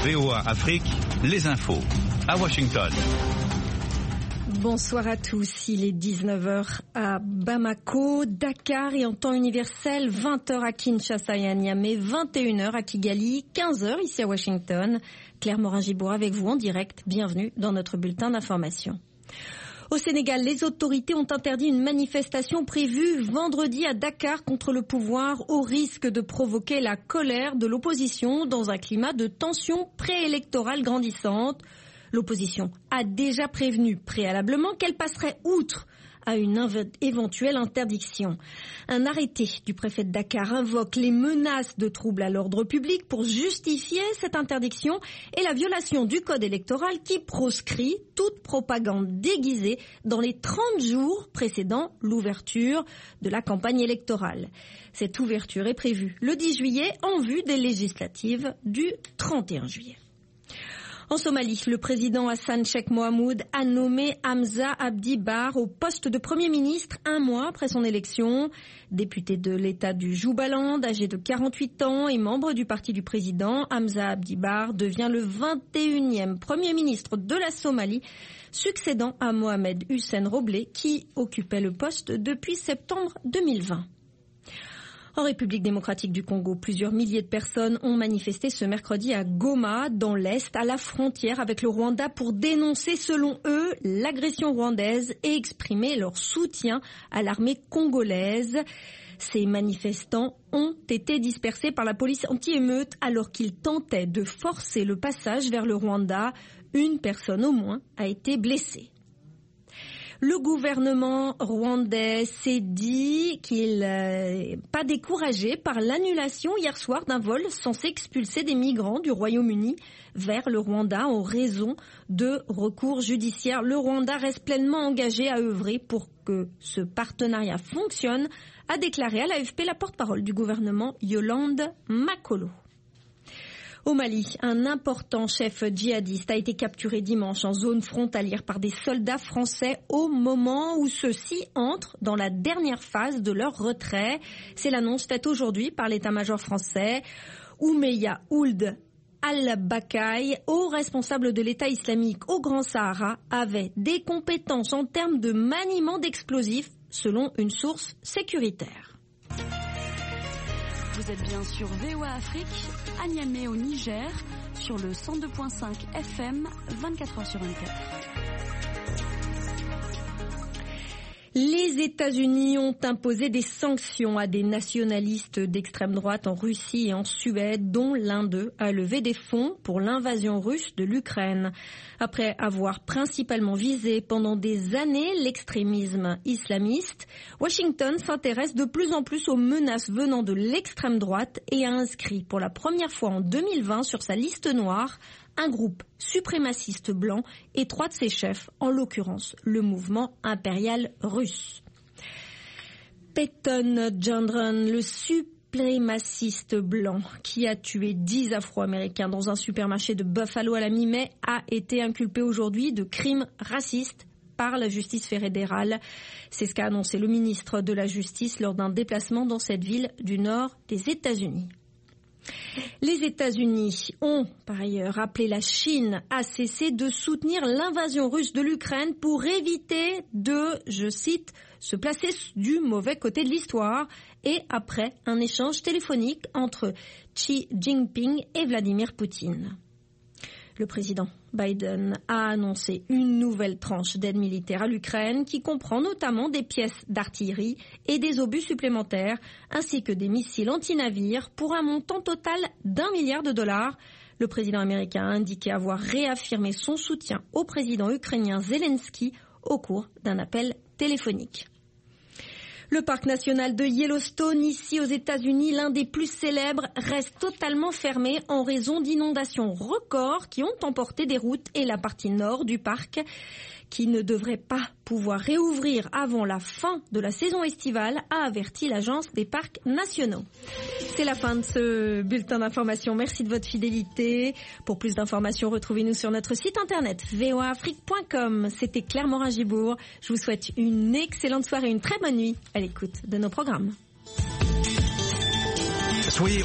VOA Afrique, les infos à Washington. Bonsoir à tous, il est 19h à Bamako, Dakar et en temps universel, 20h à Kinshasa et à Niamey, 21h à Kigali, 15h ici à Washington. Claire Morin-Gibour avec vous en direct, bienvenue dans notre bulletin d'information. Au Sénégal, les autorités ont interdit une manifestation prévue vendredi à Dakar contre le pouvoir au risque de provoquer la colère de l'opposition dans un climat de tension préélectorale grandissante. L'opposition a déjà prévenu préalablement qu'elle passerait outre à une éventuelle interdiction. Un arrêté du préfet de Dakar invoque les menaces de troubles à l'ordre public pour justifier cette interdiction et la violation du code électoral qui proscrit toute propagande déguisée dans les 30 jours précédant l'ouverture de la campagne électorale. Cette ouverture est prévue le 10 juillet en vue des législatives du 31 juillet. En Somalie, le président Hassan Sheikh Mohamud a nommé Hamza Abdi Barre au poste de Premier ministre un mois après son élection. Député de l'État du Jubaland, âgé de 48 ans et membre du parti du président, Hamza Abdi Barre devient le 21e Premier ministre de la Somalie, succédant à Mohamed Hussein Roblé qui occupait le poste depuis septembre 2020. En République démocratique du Congo, plusieurs milliers de personnes ont manifesté ce mercredi à Goma, dans l'Est, à la frontière avec le Rwanda, pour dénoncer, selon eux, l'agression rwandaise et exprimer leur soutien à l'armée congolaise. Ces manifestants ont été dispersés par la police anti-émeute alors qu'ils tentaient de forcer le passage vers le Rwanda. Une personne au moins a été blessée. Le gouvernement rwandais s'est dit qu'il n'est pas découragé par l'annulation hier soir d'un vol censé expulser des migrants du Royaume-Uni vers le Rwanda en raison de recours judiciaires. Le Rwanda reste pleinement engagé à œuvrer pour que ce partenariat fonctionne, a déclaré à l'AFP la porte-parole du gouvernement Yolande Makolo. Au Mali, un important chef djihadiste a été capturé dimanche en zone frontalière par des soldats français au moment où ceux-ci entrent dans la dernière phase de leur retrait. C'est l'annonce faite aujourd'hui par l'état-major français. Oumeya Ould Al-Bakay, haut responsable de l'État islamique au Grand Sahara, avait des compétences en termes de maniement d'explosifs, selon une source sécuritaire. Vous êtes bien sur VOA Afrique, à Niamey au Niger, sur le 102.5 FM, 24h sur 24. Les États-Unis ont imposé des sanctions à des nationalistes d'extrême droite en Russie et en Suède, dont l'un d'eux a levé des fonds pour l'invasion russe de l'Ukraine. Après avoir principalement visé pendant des années l'extrémisme islamiste, Washington s'intéresse de plus en plus aux menaces venant de l'extrême droite et a inscrit pour la première fois en 2020 sur sa liste noire un groupe suprémaciste blanc et 3 de ses chefs, en l'occurrence le mouvement impérial russe. Peyton Gendron, le suprémaciste blanc qui a tué 10 Afro-Américains dans un supermarché de Buffalo à la mi-mai, a été inculpé aujourd'hui de crimes racistes par la justice fédérale. C'est ce qu'a annoncé le ministre de la Justice lors d'un déplacement dans cette ville du nord des États-Unis. Les États-Unis ont par ailleurs appelé la Chine à cesser de soutenir l'invasion russe de l'Ukraine pour éviter de, je cite, se placer du mauvais côté de l'histoire, et après un échange téléphonique entre Xi Jinping et Vladimir Poutine. Le président Biden a annoncé une nouvelle tranche d'aide militaire à l'Ukraine qui comprend notamment des pièces d'artillerie et des obus supplémentaires ainsi que des missiles anti-navires pour un montant total d'$1 milliard. Le président américain a indiqué avoir réaffirmé son soutien au président ukrainien Zelensky au cours d'un appel téléphonique. Le parc national de Yellowstone, ici aux États-Unis, l'un des plus célèbres, reste totalement fermé en raison d'inondations records qui ont emporté des routes et la partie nord du parc, qui ne devrait pas pouvoir réouvrir avant la fin de la saison estivale, a averti l'Agence des parcs nationaux. C'est la fin de ce bulletin d'information. Merci de votre fidélité. Pour plus d'informations, retrouvez-nous sur notre site internet voaafrique.com. C'était Claire Morin-Gibour. Je vous souhaite une excellente soirée et une très bonne nuit à l'écoute de nos programmes. Soyez